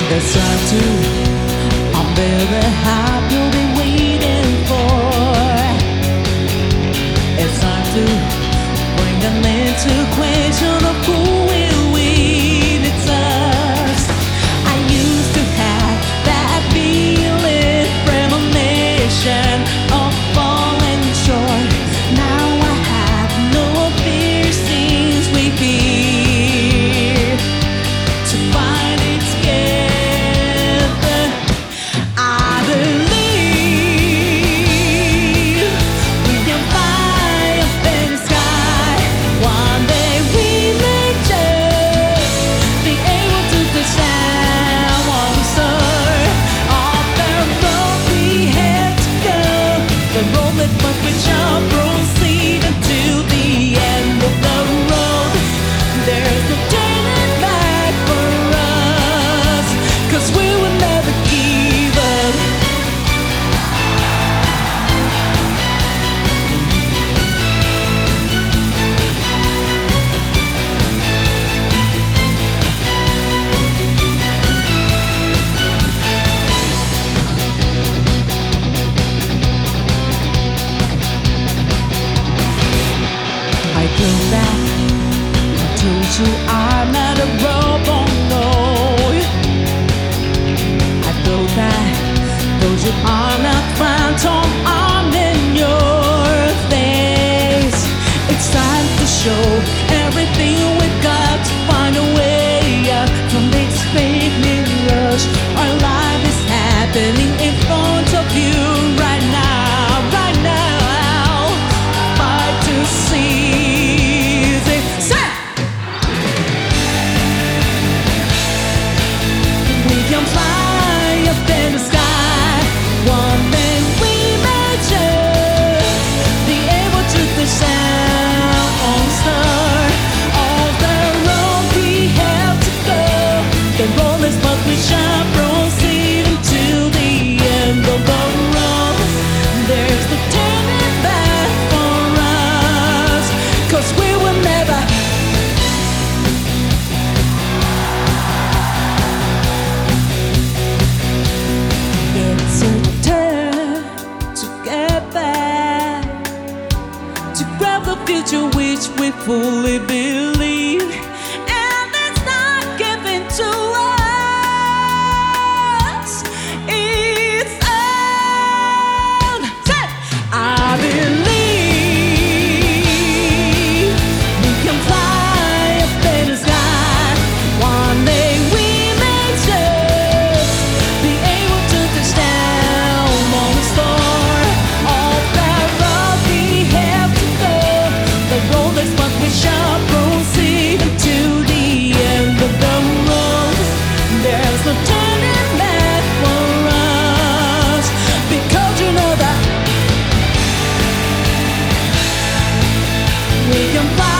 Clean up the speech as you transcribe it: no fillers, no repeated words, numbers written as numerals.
It's time to unveil the hype you'll be waiting for. It's time to bring an end to question of who will win. It's us. I used to have that feeling, premonition of falling short. Now I have no fear since we fear to find it together. I believe we can fly up in the sky. One day we may just be able to touch down on the star. Off the road we have to go, the road that must be sharp, proceed until the end of the road. There's no turning back for us, 'cause we will never give up. I feel that I told you I'm not a robot, no. I feel that told you I'm not phantom, I'm in your face. It's time to show everything we've got to find a way out from this fading rush. Our life is happening in front of you right now, right now. Fight to seize it. Set! We can fly up in the sky. One day we may just be able to touch down on the star. All the road we have to go, the road is but we shall proceed until the end of the road. There's no turning back for us, 'cause we will never. It's a turn to get back, to grab the future which we fully believe, and it's not given to us. It's own. I believe we can fly up in the sky. One day we may just be able to touch down on the star. All that road we have to go, the road is what we shall proceed until the end of the road. There's no turning back for us, because you know that we can fly